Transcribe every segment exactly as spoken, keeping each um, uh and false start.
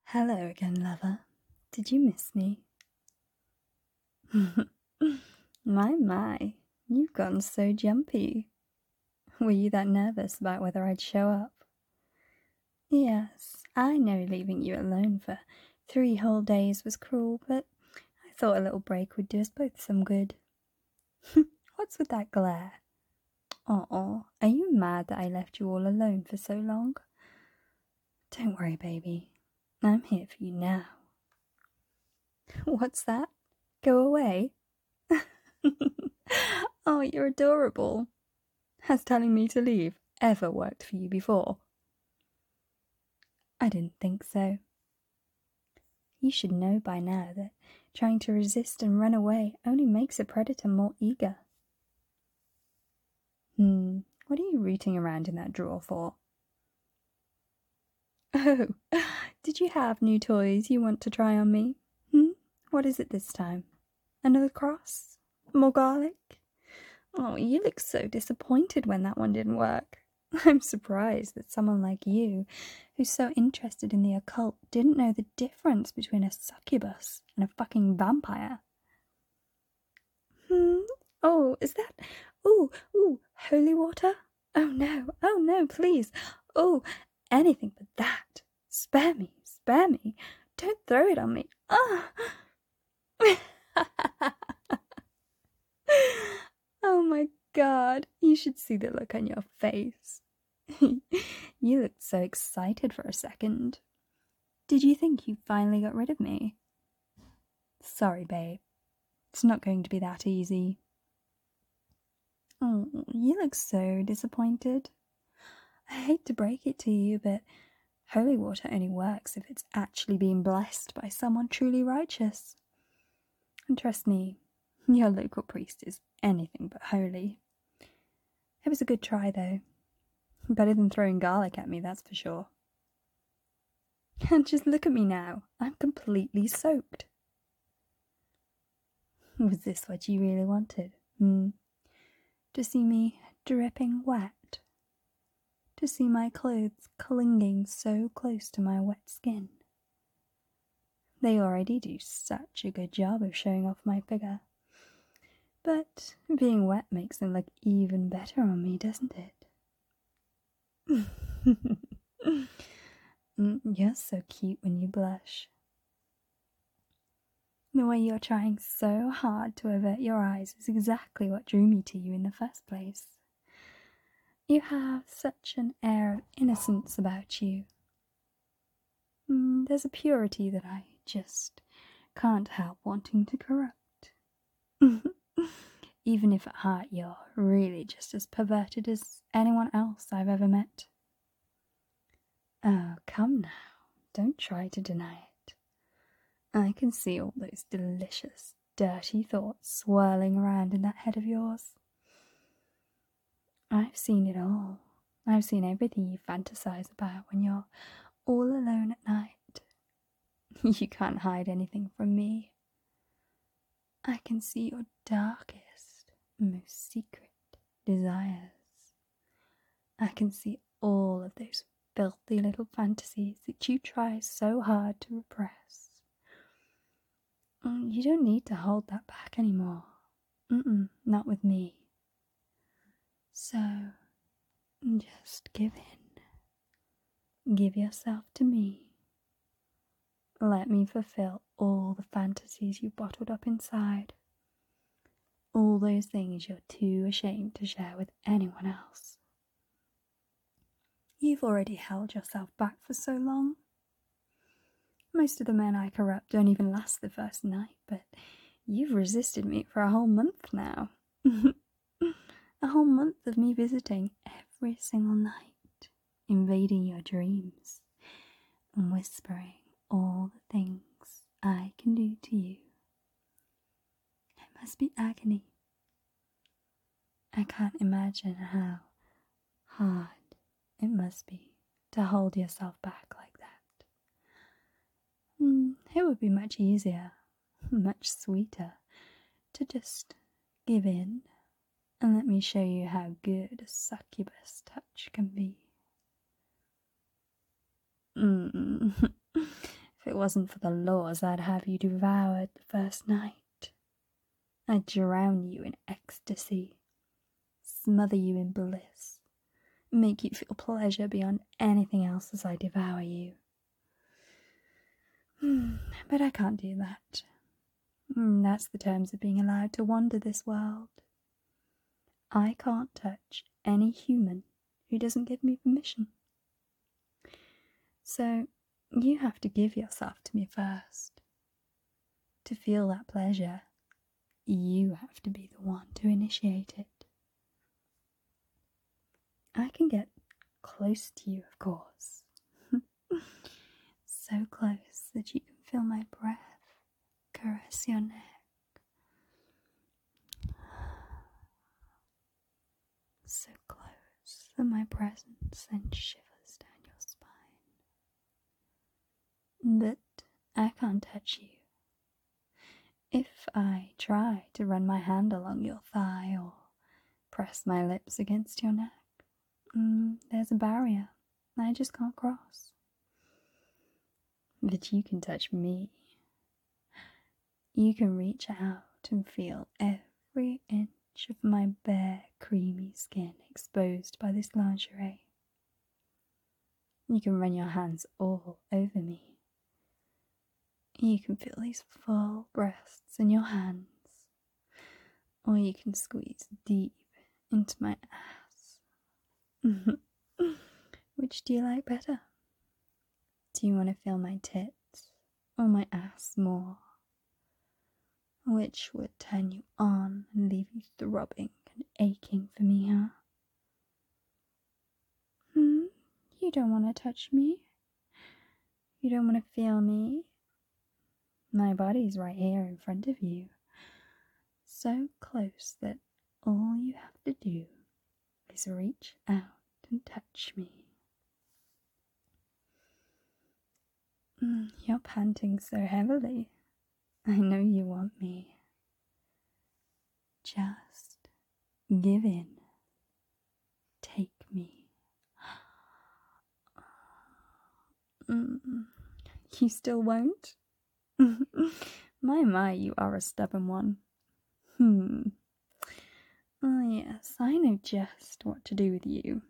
Hello again, lover. Did you miss me? My, my, you've gotten so jumpy. Were you that nervous about whether I'd show up? Yes, I know leaving you alone for three whole days was cruel, but I thought a little break would do us both some good. What's with that glare? Oh, are you mad that I left you all alone for so long? Don't worry, baby. I'm here for you now. What's that? Go away? Oh, you're adorable. Has telling me to leave ever worked for you before? I didn't think so. You should know by now that trying to resist and run away only makes a predator more eager. Hmm, what are you rooting around in that drawer for? Oh, did you have new toys you want to try on me? Hmm? What is it this time? Another cross? More garlic? Oh, you look so disappointed when that one didn't work. I'm surprised that someone like you, who's so interested in the occult, didn't know the difference between a succubus and a fucking vampire. Hmm? Oh, is that... Ooh, ooh, holy water? Oh no, oh no, please. Oh, anything but that. Spare me, spare me. Don't throw it on me. Ah! Oh my god, you should see the look on your face. You looked so excited for a second. Did you think you finally got rid of me? Sorry, babe. It's not going to be that easy. Oh, you look so disappointed. I hate to break it to you, but holy water only works if it's actually been blessed by someone truly righteous. And trust me, your local priest is anything but holy. It was a good try, though. Better than throwing garlic at me, that's for sure. And just look at me now. I'm completely soaked. Was this what you really wanted? Hmm? To see me dripping wet? To see my clothes clinging so close to my wet skin? They already do such a good job of showing off my figure. But being wet makes them look even better on me, doesn't it? You're so cute when you blush. The way you're trying so hard to avert your eyes is exactly what drew me to you in the first place. You have such an air of innocence about you. There's a purity that I just can't help wanting to corrupt. Even if at heart you're really just as perverted as anyone else I've ever met. Oh, come now, don't try to deny it. I can see all those delicious, dirty thoughts swirling around in that head of yours. I've seen it all. I've seen everything you fantasize about when you're all alone at night. You can't hide anything from me. I can see your darkest, most secret desires. I can see all of those filthy little fantasies that you try so hard to repress. You don't need to hold that back anymore. Mm-mm, not with me. So, just give in. Give yourself to me. Let me fulfill all the fantasies you bottled up inside. All those things you're too ashamed to share with anyone else. You've already held yourself back for so long. Most of the men I corrupt don't even last the first night, but you've resisted me for a whole month now. A whole month of me visiting every single night, invading your dreams, and whispering all the things I can do to you. It must be agony. I can't imagine how hard it must be to hold yourself back like that. Mm, it would be much easier, much sweeter, to just give in and let me show you how good a succubus touch can be. Mm. wasn't for the laws, I'd have you devoured the first night. I'd drown you in ecstasy, smother you in bliss, make you feel pleasure beyond anything else as I devour you. But I can't do that. That's the terms of being allowed to wander this world. I can't touch any human who doesn't give me permission. So you have to give yourself to me first. To feel that pleasure, you have to be the one to initiate it. I can get close to you, of course. So close that you can feel my breath caress your neck. So close that my presence sends shivers down your spine. But I can't touch you. If I try to run my hand along your thigh or press my lips against your neck, mm, there's a barrier I just can't cross. But you can touch me. You can reach out and feel every inch of my bare, creamy skin exposed by this lingerie. You can run your hands all over me. You can feel these full breasts in your hands, or you can squeeze deep into my ass. Which do you like better? Do you want to feel my tits or my ass more? Which would turn you on and leave you throbbing and aching for me, huh? Hmm? You don't want to touch me? You don't want to feel me? My body's right here in front of you, so close that all you have to do is reach out and touch me. Mm, you're panting so heavily. I know you want me. Just give in. Take me. Mm, you still won't? My, my, you are a stubborn one. Hmm. Oh, yes, I know just what to do with you.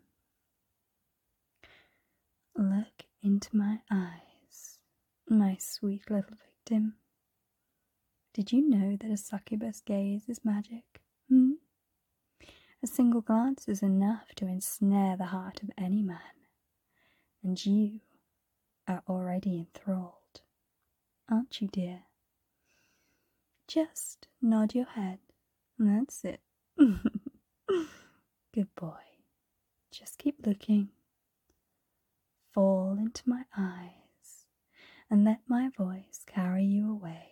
Look into my eyes, my sweet little victim. Did you know that a succubus gaze is magic? Hmm? A single glance is enough to ensnare the heart of any man, and you are already enthralled, aren't you, dear? Just nod your head, that's it. Good boy. Just keep looking. Fall into my eyes and let my voice carry you away.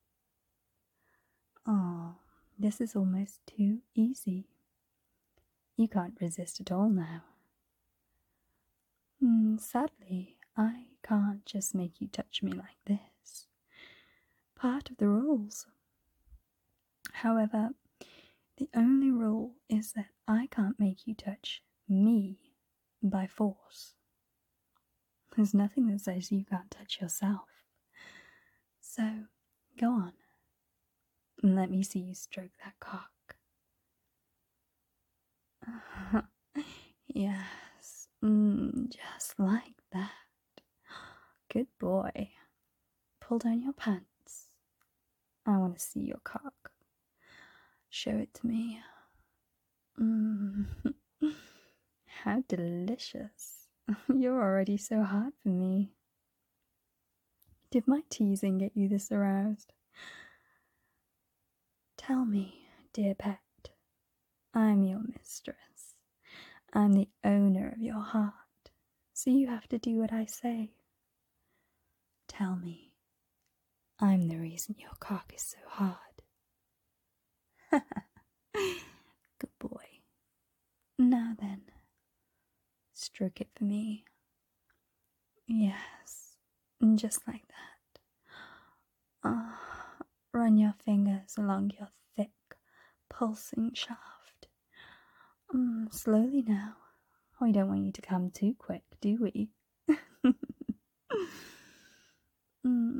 Oh, this is almost too easy. You can't resist at all now. Mm, sadly, I can't just make you touch me like this. Part of the rules. However, the only rule is that I can't make you touch me by force. There's nothing that says you can't touch yourself. So, go on. And let me see you stroke that cock. Yes, mm, just like that. Good boy. Pull down your pants. I want to see your cock. Show it to me. Mm. How delicious. You're already so hot for me. Did my teasing get you this aroused? Tell me, dear pet, I'm your mistress. I'm the owner of your heart, so you have to do what I say. Tell me, I'm the reason your cock is so hard. Good boy. Now then, stroke it for me. Yes, just like that. Ah, oh, run your fingers along your thick, pulsing shaft. Mm, slowly now. We don't want you to come too quick, do we? mm,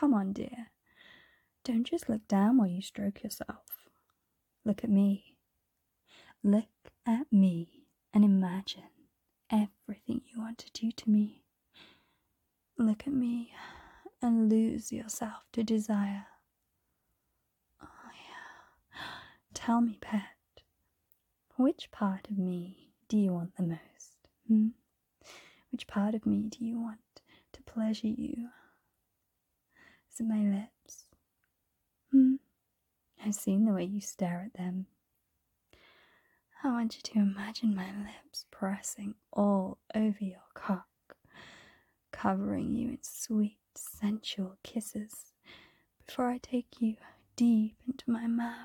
Come on, dear. Don't just look down while you stroke yourself. Look at me. Look at me and imagine everything you want to do to me. Look at me and lose yourself to desire. Oh, yeah. Tell me, pet, which part of me do you want the most? Hmm? Which part of me do you want to pleasure you? Is it my lips? Hmm? I've seen the way you stare at them. I want you to imagine my lips pressing all over your cock, covering you in sweet, sensual kisses before I take you deep into my mouth.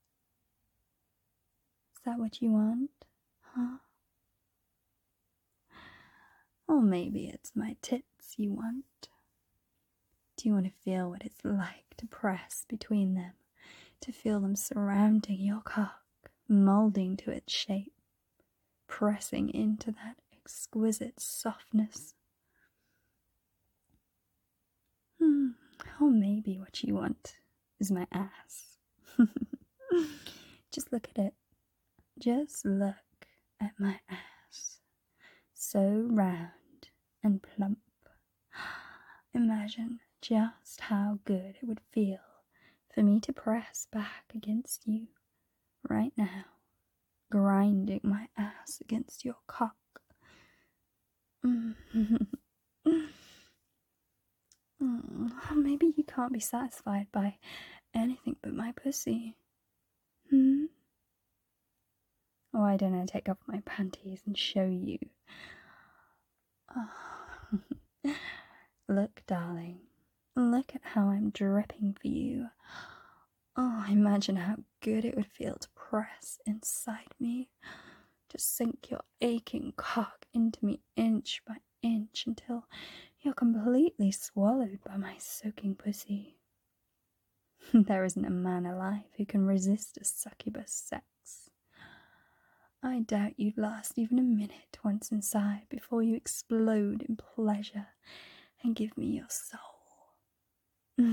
Is that what you want, huh? Or maybe it's my tits you want. Do you want to feel what it's like to press between them, to feel them surrounding your cock, moulding to its shape, pressing into that exquisite softness? Hmm. Or maybe what you want is my ass. Just look at it. Just look at my ass. So round and plump. Imagine just how good it would feel for me to press back against you right now, grinding my ass against your cock. Maybe you can't be satisfied by anything but my pussy. Hmm? Why don't I take off my panties and show you? Oh. Look, darling. Look at how I'm dripping for you. Oh, imagine how good it would feel to press inside me, to sink your aching cock into me inch by inch until you're completely swallowed by my soaking pussy. There isn't a man alive who can resist a succubus sex. I doubt you'd last even a minute once inside before you explode in pleasure and give me your soul.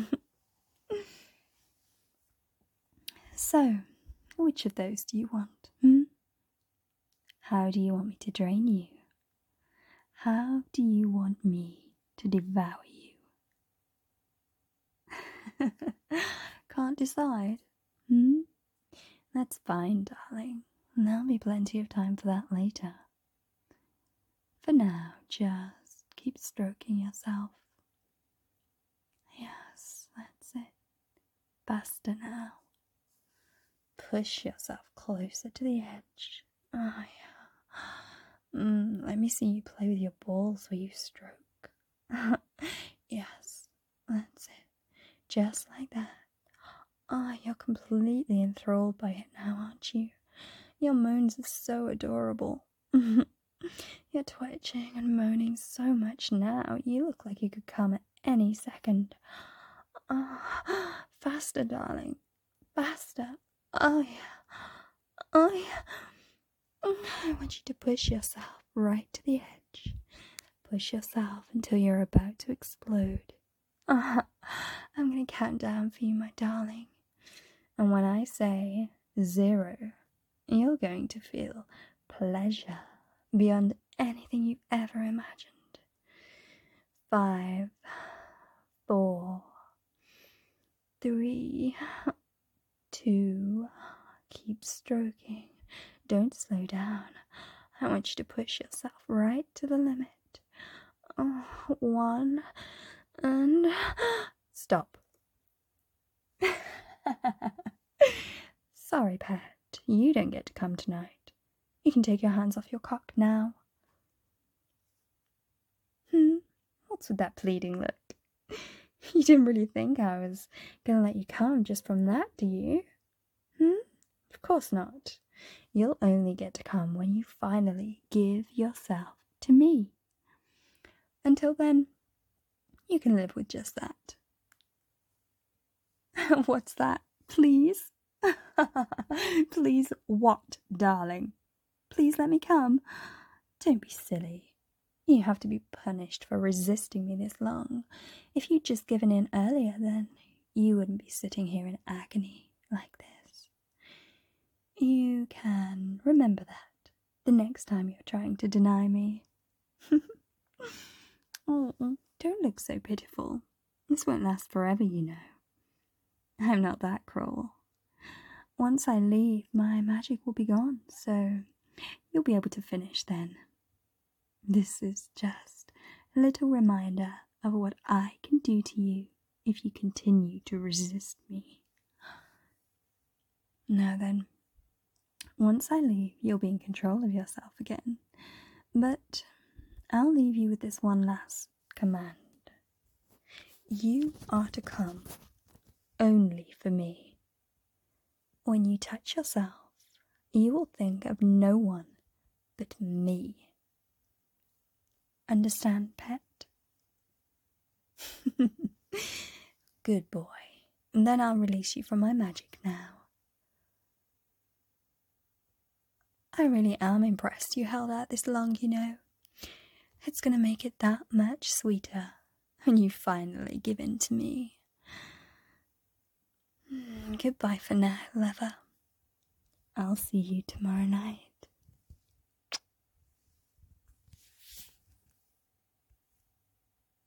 So, which of those do you want? Hmm? How do you want me to drain you? How do you want me to devour you? Can't decide? Hmm? That's fine, darling. There'll be plenty of time for that later. For now, just keep stroking yourself. Yes, that's it. Faster now. Push yourself closer to the edge. Oh, yeah. Mm, let me see you play with your balls while you stroke. Yes, that's it. Just like that. Ah, oh, you're completely enthralled by it now, aren't you? Your moans are so adorable. You're twitching and moaning so much now. You look like you could come at any second. Oh, faster, darling. Faster. Oh, yeah. Oh, yeah. I want you to push yourself right to the edge. Push yourself until you're about to explode. Uh, I'm going to count down for you, my darling. And when I say zero, you're going to feel pleasure beyond anything you ever imagined. Five, four, three, two, keep stroking. Don't slow down. I want you to push yourself right to the limit. Oh, one, and stop. Sorry, pet. You don't get to come tonight. You can take your hands off your cock now. Hmm? What's with that pleading look? You didn't really think I was gonna let you come just from that, do you? Hmm? Of course not. You'll only get to come when you finally give yourself to me. Until then, you can live with just that. What's that? Please? Please what, darling? Please let me come. Don't be silly. You have to be punished for resisting me this long. If you'd just given in earlier, then you wouldn't be sitting here in agony like this. You can remember that the next time you're trying to deny me. Oh, don't look so pitiful. This won't last forever, you know. I'm not that cruel. Once I leave, my magic will be gone, so you'll be able to finish then. This is just a little reminder of what I can do to you if you continue to resist me. Now then, once I leave, you'll be in control of yourself again. But I'll leave you with this one last command. You are to come only for me. When you touch yourself, you will think of no one but me. Understand, pet? Good boy. And then I'll release you from my magic now. I really am impressed you held out this long, you know. It's gonna make it that much sweeter when you finally give in to me. Goodbye for now, lover. I'll see you tomorrow night.